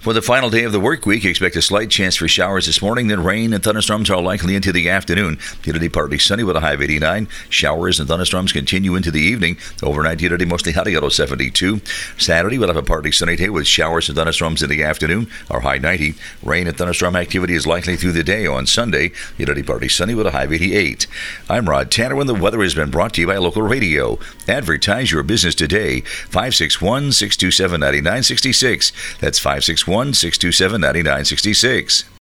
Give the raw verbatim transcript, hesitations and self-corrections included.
For the final day of the work week, expect a slight chance for showers this morning, then rain and thunderstorms are likely into the afternoon. Humidity partly sunny with a high of eighty-nine. Showers and thunderstorms continue into the evening. Overnight humidity mostly high at seventy-two. Saturday, we'll have a partly sunny day with showers and thunderstorms in the afternoon, our high ninety. Rain and thunderstorm activity is likely through the day on Sunday. Humidity partly sunny with a high of eighty-eight. I'm Rod Tanner, and the weather has been brought to you by local radio. Advertise your business today. five six one, six two seven, nine nine six six. That's five six one, six two seven, nine nine six six.